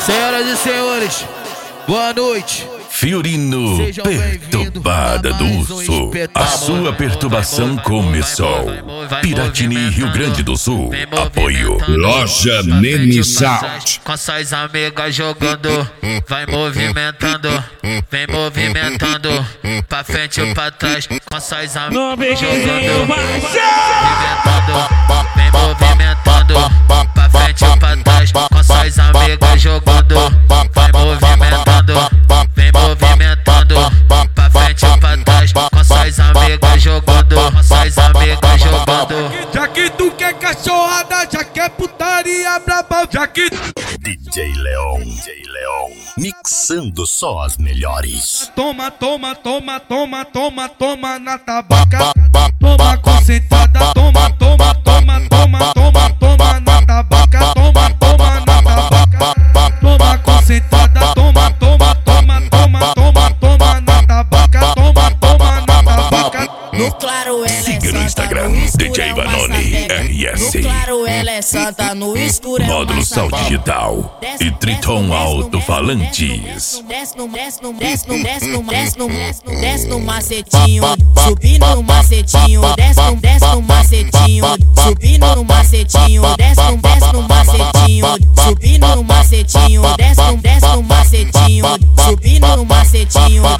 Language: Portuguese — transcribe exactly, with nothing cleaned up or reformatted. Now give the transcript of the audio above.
Senhoras e senhores, boa noite. Fiorino, perturbada do urso. A sua perturbação começou. Piratini, Rio Grande do Sul. Apoio Loja Nene Sound. Com suas amigas jogando, vai movimentando, vem movimentando, pra frente ou pra trás. Com suas amigas jogando, movimentando, vem movimentando, pra frente ou pra trás. Com suas amigas jogando, vai movimentando, vem movimentando, pra frente ou pra trás. Com suas amigas jogando, com suas amigas jogando. Já que tu quer cachorrada, já quer putaria braba, já que D J Leon, D J Leon, mixando só as melhores. Toma, toma, toma, toma, toma, toma na tabaca. Toma concentrada, toma, toma, toma, toma, toma, toma na tabaca. Toma, toma na tabaca. Toma concentrada, toma, toma, toma, toma, toma, toma na tabaca. Toma, toma na tabaca. No claro ela Siga é no santa, Instagram, no escuro D J é uma Vanoni sapeca. R S. No claro ela é santa, no escuro é Módulo uma Sal sapeca. Digital e Triton Alto-Falantes. Desce no, desce no, desce no, desce no, desce no, desce no, desce no macetinho, subindo no macetinho, desce no, desce no macetinho, subindo no macetinho, desce no, desce no macetinho, subindo no macetinho, desce no, desce no macetinho, subindo no macetinho,